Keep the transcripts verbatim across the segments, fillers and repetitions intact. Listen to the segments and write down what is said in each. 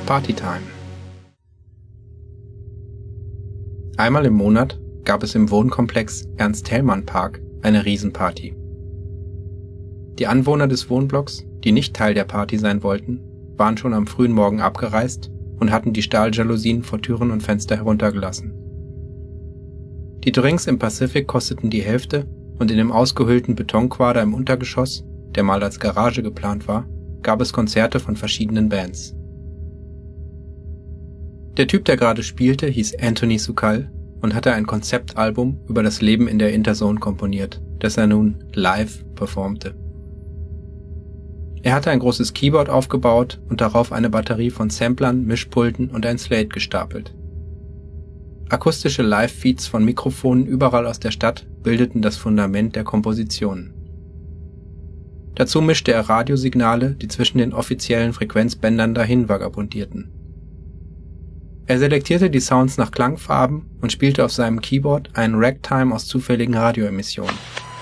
Partytime. Einmal im Monat gab es im Wohnkomplex Ernst-Thälmann-Park eine Riesenparty. Die Anwohner des Wohnblocks, die nicht Teil der Party sein wollten, waren schon am frühen Morgen abgereist und hatten die Stahljalousien vor Türen und Fenster heruntergelassen. Die Drinks im Pacific kosteten die Hälfte und in dem ausgehöhlten Betonquader im Untergeschoss, der mal als Garage geplant war, gab es Konzerte von verschiedenen Bands. Der Typ, der gerade spielte, hieß Anthony Sukal und hatte ein Konzeptalbum über das Leben in der Interzone komponiert, das er nun live performte. Er hatte ein großes Keyboard aufgebaut und darauf eine Batterie von Samplern, Mischpulten und ein Slate gestapelt. Akustische Live-Feeds von Mikrofonen überall aus der Stadt bildeten das Fundament der Kompositionen. Dazu mischte er Radiosignale, die zwischen den offiziellen Frequenzbändern dahin vagabundierten. Er selektierte die Sounds nach Klangfarben und spielte auf seinem Keyboard einen Ragtime aus zufälligen Radioemissionen.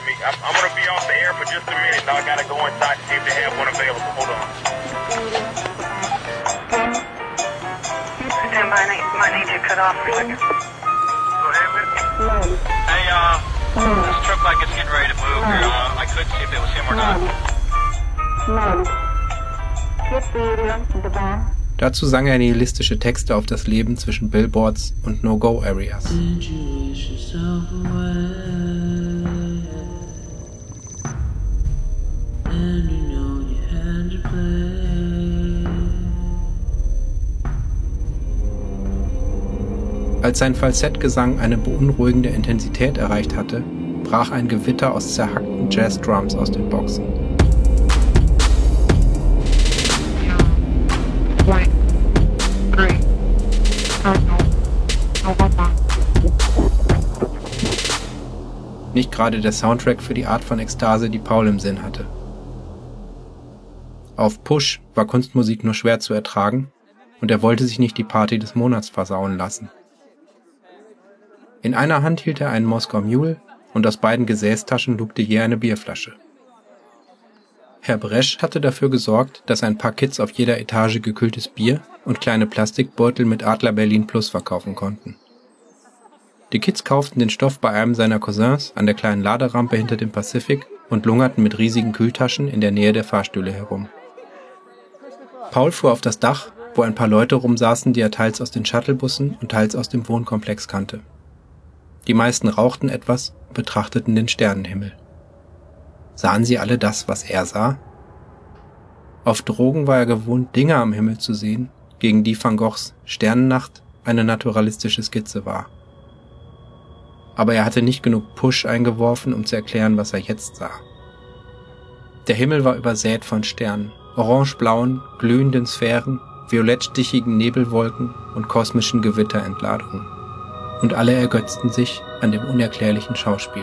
Dazu sang er nihilistische Texte auf das Leben zwischen Billboards und No-Go-Areas. Als sein Falsettgesang eine beunruhigende Intensität erreicht hatte, brach ein Gewitter aus zerhackten Jazz-Drums aus den Boxen. Nicht gerade der Soundtrack für die Art von Ekstase, die Paul im Sinn hatte. Auf Push war Kunstmusik nur schwer zu ertragen und er wollte sich nicht die Party des Monats versauen lassen. In einer Hand hielt er einen Moskau Mule und aus beiden Gesäßtaschen lugte je eine Bierflasche. Herr Bresch hatte dafür gesorgt, dass ein paar Kids auf jeder Etage gekühltes Bier und kleine Plastikbeutel mit Adler Berlin Plus verkaufen konnten. Die Kids kauften den Stoff bei einem seiner Cousins an der kleinen Laderampe hinter dem Pacific und lungerten mit riesigen Kühltaschen in der Nähe der Fahrstühle herum. Paul fuhr auf das Dach, wo ein paar Leute rumsaßen, die er teils aus den Shuttlebussen und teils aus dem Wohnkomplex kannte. Die meisten rauchten etwas und betrachteten den Sternenhimmel. Sahen sie alle das, was er sah? Auf Drogen war er gewohnt, Dinge am Himmel zu sehen, gegen die Van Goghs Sternennacht eine naturalistische Skizze war. Aber er hatte nicht genug Push eingeworfen, um zu erklären, was er jetzt sah. Der Himmel war übersät von Sternen, orangeblauen, glühenden Sphären, violettstichigen Nebelwolken und kosmischen Gewitterentladungen. Und alle ergötzten sich an dem unerklärlichen Schauspiel.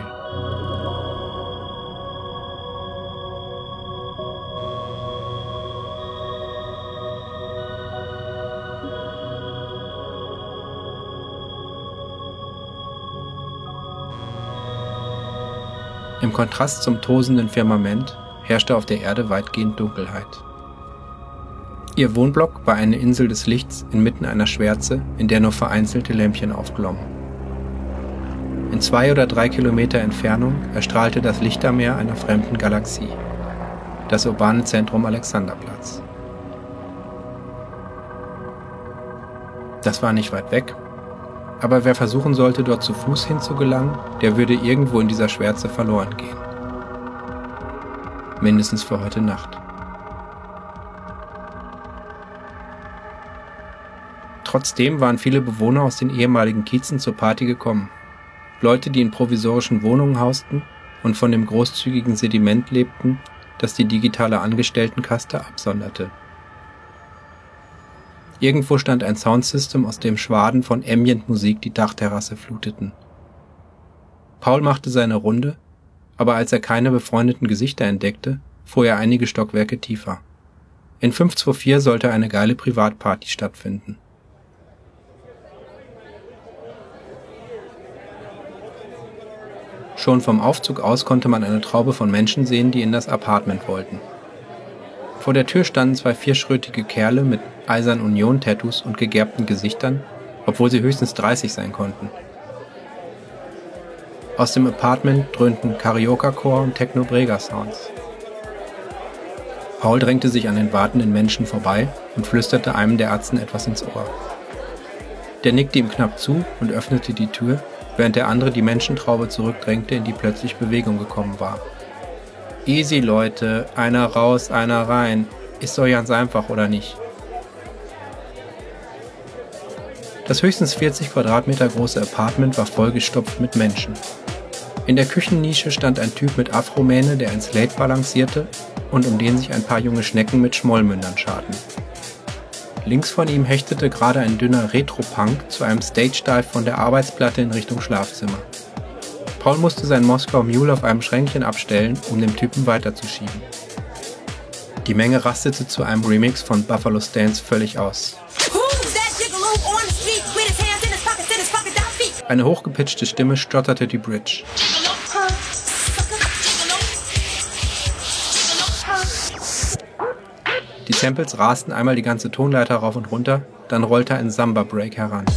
Im Kontrast zum tosenden Firmament herrschte auf der Erde weitgehend Dunkelheit. Ihr Wohnblock war eine Insel des Lichts inmitten einer Schwärze, in der nur vereinzelte Lämpchen aufglommen. In zwei oder drei Kilometer Entfernung erstrahlte das Lichtermeer einer fremden Galaxie, das urbane Zentrum Alexanderplatz. Das war nicht weit weg, aber wer versuchen sollte, dort zu Fuß hinzugelangen, der würde irgendwo in dieser Schwärze verloren gehen. Mindestens für heute Nacht. Trotzdem waren viele Bewohner aus den ehemaligen Kiezen zur Party gekommen. Leute, die in provisorischen Wohnungen hausten und von dem großzügigen Sediment lebten, das die digitale Angestelltenkaste absonderte. Irgendwo stand ein Soundsystem, aus dem Schwaden von Ambient-Musik die Dachterrasse fluteten. Paul machte seine Runde, aber als er keine befreundeten Gesichter entdeckte, fuhr er einige Stockwerke tiefer. In fünf zwei vier sollte eine geile Privatparty stattfinden. Schon vom Aufzug aus konnte man eine Traube von Menschen sehen, die in das Apartment wollten. Vor der Tür standen zwei vierschrötige Kerle mit Eisern Union-Tattoos und gegerbten Gesichtern, obwohl sie höchstens dreißig sein konnten. Aus dem Apartment dröhnten Carioca-Chor und Techno-Brega-Sounds. Paul drängte sich an den wartenden Menschen vorbei und flüsterte einem der Atzen etwas ins Ohr. Der nickte ihm knapp zu und öffnete die Tür, während der andere die Menschentraube zurückdrängte, in die plötzlich Bewegung gekommen war. »Easy, Leute, einer raus, einer rein. Ist doch ganz einfach, oder nicht?« Das höchstens vierzig Quadratmeter große Apartment war vollgestopft mit Menschen. In der Küchennische stand ein Typ mit Afromähne, der ein Slate balancierte und um den sich ein paar junge Schnecken mit Schmollmündern scharten. Links von ihm hechtete gerade ein dünner Retro-Punk zu einem Stage-Dive von der Arbeitsplatte in Richtung Schlafzimmer. Paul musste sein Moskau Mule auf einem Schränkchen abstellen, um dem Typen weiterzuschieben. Die Menge rastete zu einem Remix von Buffalo Stance völlig aus. Eine hochgepitchte Stimme stotterte die Bridge. Die Samples rasten einmal die ganze Tonleiter rauf und runter, dann rollte ein Samba-Break heran.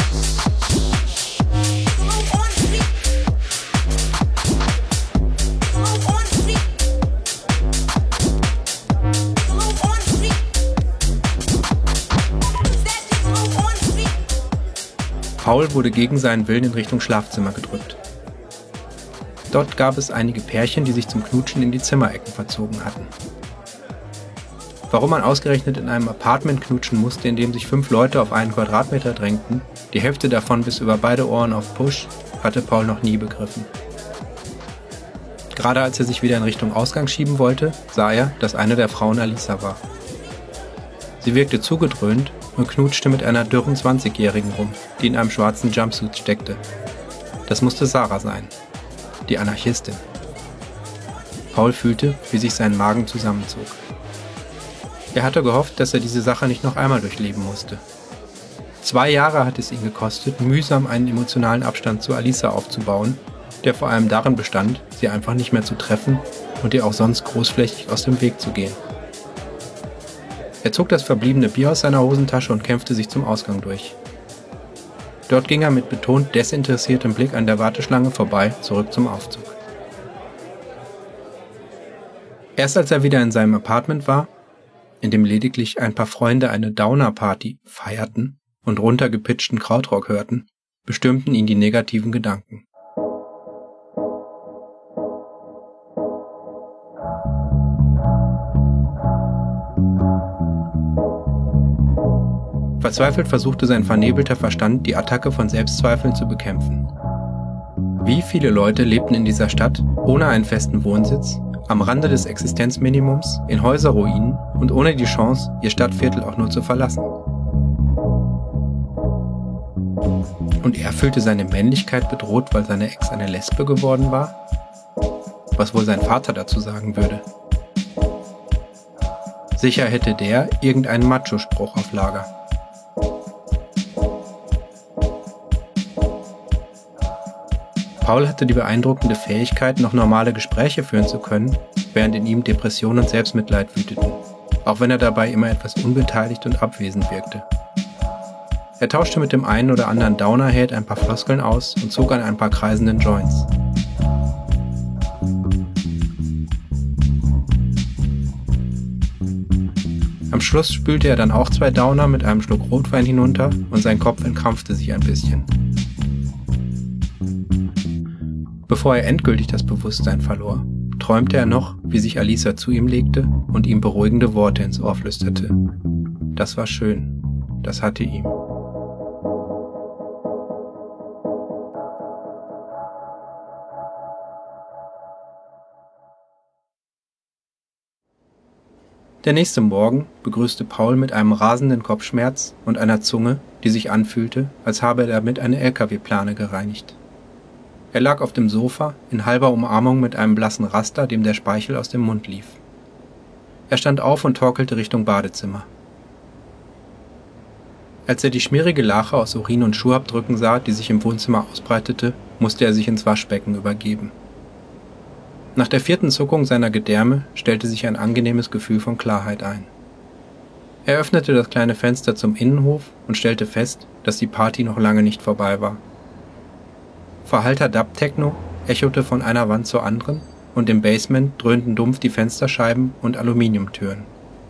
Paul wurde gegen seinen Willen in Richtung Schlafzimmer gedrückt. Dort gab es einige Pärchen, die sich zum Knutschen in die Zimmerecken verzogen hatten. Warum man ausgerechnet in einem Apartment knutschen musste, in dem sich fünf Leute auf einen Quadratmeter drängten, die Hälfte davon bis über beide Ohren auf Push, hatte Paul noch nie begriffen. Gerade als er sich wieder in Richtung Ausgang schieben wollte, sah er, dass eine der Frauen Alisa war. Sie wirkte zugedröhnt und knutschte mit einer dürren zwanzigjährigen rum, die in einem schwarzen Jumpsuit steckte. Das musste Sarah sein, die Anarchistin. Paul fühlte, wie sich sein Magen zusammenzog. Er hatte gehofft, dass er diese Sache nicht noch einmal durchleben musste. Zwei Jahre hat es ihn gekostet, mühsam einen emotionalen Abstand zu Alisa aufzubauen, der vor allem darin bestand, sie einfach nicht mehr zu treffen und ihr auch sonst großflächig aus dem Weg zu gehen. Er zog das verbliebene Bier aus seiner Hosentasche und kämpfte sich zum Ausgang durch. Dort ging er mit betont desinteressiertem Blick an der Warteschlange vorbei, zurück zum Aufzug. Erst als er wieder in seinem Apartment war, in dem lediglich ein paar Freunde eine Downer-Party feierten und runtergepitchten Krautrock hörten, bestürmten ihn die negativen Gedanken. Verzweifelt versuchte sein vernebelter Verstand, die Attacke von Selbstzweifeln zu bekämpfen. Wie viele Leute lebten in dieser Stadt ohne einen festen Wohnsitz, am Rande des Existenzminimums, in Häuserruinen und ohne die Chance, ihr Stadtviertel auch nur zu verlassen? Und er fühlte seine Männlichkeit bedroht, weil seine Ex eine Lesbe geworden war? Was wohl sein Vater dazu sagen würde? Sicher hätte der irgendeinen Macho-Spruch auf Lager. Paul hatte die beeindruckende Fähigkeit, noch normale Gespräche führen zu können, während in ihm Depression und Selbstmitleid wüteten, auch wenn er dabei immer etwas unbeteiligt und abwesend wirkte. Er tauschte mit dem einen oder anderen Downer-Head ein paar Floskeln aus und zog an ein paar kreisenden Joints. Am Schluss spülte er dann auch zwei Downer mit einem Schluck Rotwein hinunter und sein Kopf entkrampfte sich ein bisschen. Bevor er endgültig das Bewusstsein verlor, träumte er noch, wie sich Alisa zu ihm legte und ihm beruhigende Worte ins Ohr flüsterte. Das war schön. Das hatte ihm. Der nächste Morgen begrüßte Paul mit einem rasenden Kopfschmerz und einer Zunge, die sich anfühlte, als habe er damit eine L K W-Plane gereinigt. Er lag auf dem Sofa, in halber Umarmung mit einem blassen Raster, dem der Speichel aus dem Mund lief. Er stand auf und torkelte Richtung Badezimmer. Als er die schmierige Lache aus Urin und Schuhabdrücken sah, die sich im Wohnzimmer ausbreitete, musste er sich ins Waschbecken übergeben. Nach der vierten Zuckung seiner Gedärme stellte sich ein angenehmes Gefühl von Klarheit ein. Er öffnete das kleine Fenster zum Innenhof und stellte fest, dass die Party noch lange nicht vorbei war. Verhallter Dub-Techno echote von einer Wand zur anderen und im Basement dröhnten dumpf die Fensterscheiben und Aluminiumtüren.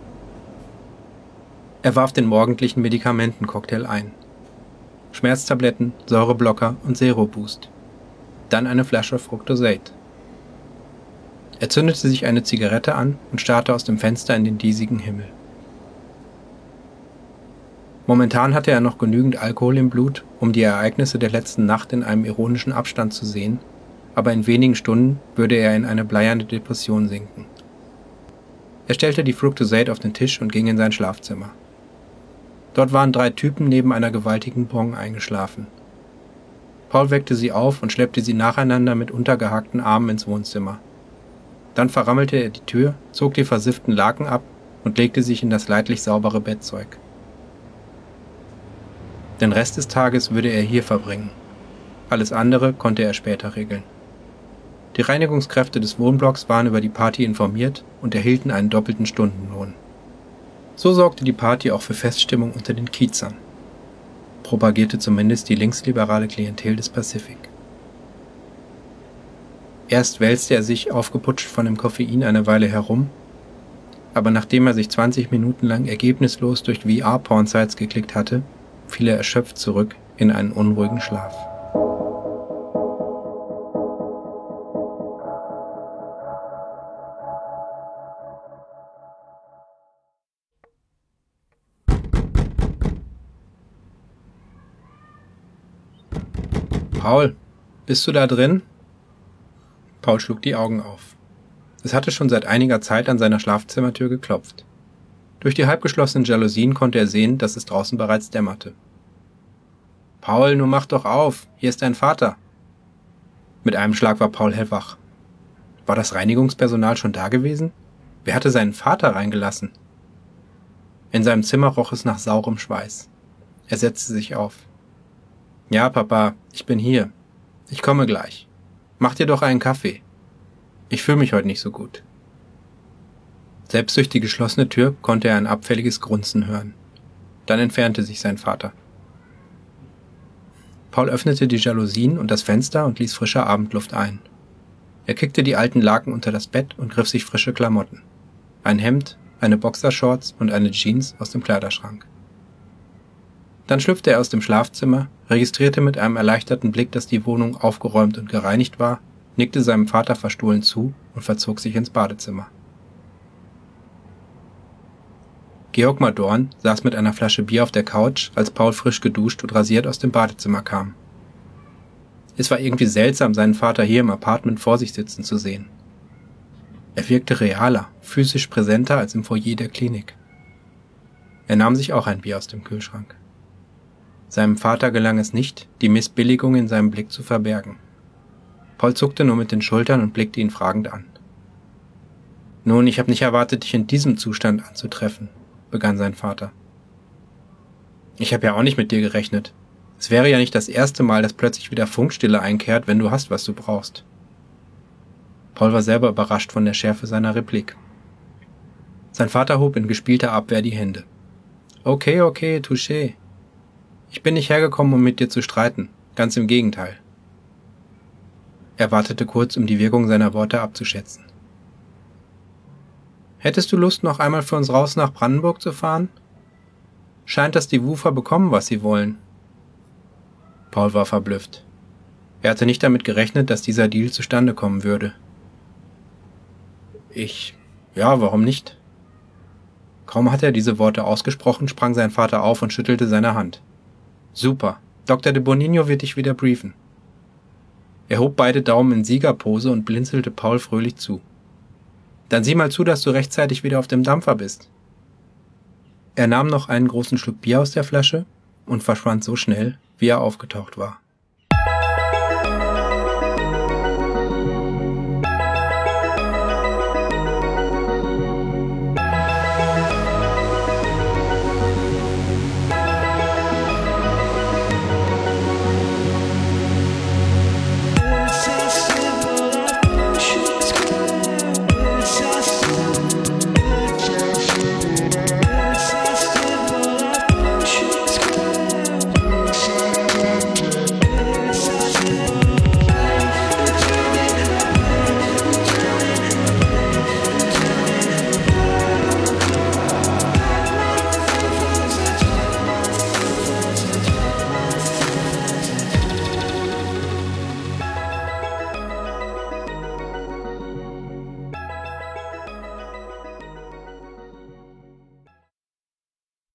Er warf den morgendlichen Medikamentencocktail ein. Schmerztabletten, Säureblocker und Zero-Boost. Dann eine Flasche Fructosate. Er zündete sich eine Zigarette an und starrte aus dem Fenster in den diesigen Himmel. Momentan hatte er noch genügend Alkohol im Blut, um die Ereignisse der letzten Nacht in einem ironischen Abstand zu sehen, aber in wenigen Stunden würde er in eine bleierne Depression sinken. Er stellte die Fructosate auf den Tisch und ging in sein Schlafzimmer. Dort waren drei Typen neben einer gewaltigen Bong eingeschlafen. Paul weckte sie auf und schleppte sie nacheinander mit untergehackten Armen ins Wohnzimmer. Dann verrammelte er die Tür, zog die versifften Laken ab und legte sich in das leidlich saubere Bettzeug. Den Rest des Tages würde er hier verbringen. Alles andere konnte er später regeln. Die Reinigungskräfte des Wohnblocks waren über die Party informiert und erhielten einen doppelten Stundenlohn. So sorgte die Party auch für Feststimmung unter den Kiezern. Propagierte zumindest die linksliberale Klientel des Pacific. Erst wälzte er sich aufgeputscht von dem Koffein eine Weile herum, aber nachdem er sich zwanzig Minuten lang ergebnislos durch V R-Pornsites geklickt hatte, fiel er erschöpft zurück in einen unruhigen Schlaf. Paul, bist du da drin? Paul schlug die Augen auf. Es hatte schon seit einiger Zeit an seiner Schlafzimmertür geklopft. Durch die halbgeschlossenen Jalousien konnte er sehen, dass es draußen bereits dämmerte. »Paul, nun mach doch auf, hier ist dein Vater!« Mit einem Schlag war Paul hellwach. War das Reinigungspersonal schon da gewesen? Wer hatte seinen Vater reingelassen? In seinem Zimmer roch es nach saurem Schweiß. Er setzte sich auf. »Ja, Papa, ich bin hier. Ich komme gleich. Mach dir doch einen Kaffee. Ich fühle mich heute nicht so gut.« Selbst durch die geschlossene Tür konnte er ein abfälliges Grunzen hören. Dann entfernte sich sein Vater. Paul öffnete die Jalousien und das Fenster und ließ frische Abendluft ein. Er kickte die alten Laken unter das Bett und griff sich frische Klamotten. Ein Hemd, eine Boxershorts und eine Jeans aus dem Kleiderschrank. Dann schlüpfte er aus dem Schlafzimmer, registrierte mit einem erleichterten Blick, dass die Wohnung aufgeräumt und gereinigt war, nickte seinem Vater verstohlen zu und verzog sich ins Badezimmer. Georg Madorn saß mit einer Flasche Bier auf der Couch, als Paul frisch geduscht und rasiert aus dem Badezimmer kam. Es war irgendwie seltsam, seinen Vater hier im Apartment vor sich sitzen zu sehen. Er wirkte realer, physisch präsenter als im Foyer der Klinik. Er nahm sich auch ein Bier aus dem Kühlschrank. Seinem Vater gelang es nicht, die Missbilligung in seinem Blick zu verbergen. Paul zuckte nur mit den Schultern und blickte ihn fragend an. »Nun, ich habe nicht erwartet, dich in diesem Zustand anzutreffen«, begann sein Vater. »Ich habe ja auch nicht mit dir gerechnet. Es wäre ja nicht das erste Mal, dass plötzlich wieder Funkstille einkehrt, wenn du hast, was du brauchst.« Paul war selber überrascht von der Schärfe seiner Replik. Sein Vater hob in gespielter Abwehr die Hände. »Okay, okay, touché. Ich bin nicht hergekommen, um mit dir zu streiten. Ganz im Gegenteil.« Er wartete kurz, um die Wirkung seiner Worte abzuschätzen. »Hättest du Lust, noch einmal für uns raus nach Brandenburg zu fahren? Scheint, dass die Woofer bekommen, was sie wollen.« Paul war verblüfft. Er hatte nicht damit gerechnet, dass dieser Deal zustande kommen würde. »Ich... ja, warum nicht?« Kaum hatte er diese Worte ausgesprochen, sprang sein Vater auf und schüttelte seine Hand. »Super, Doktor de Bonino wird dich wieder briefen.« Er hob beide Daumen in Siegerpose und blinzelte Paul fröhlich zu. »Dann sieh mal zu, dass du rechtzeitig wieder auf dem Dampfer bist.« Er nahm noch einen großen Schluck Bier aus der Flasche und verschwand so schnell, wie er aufgetaucht war.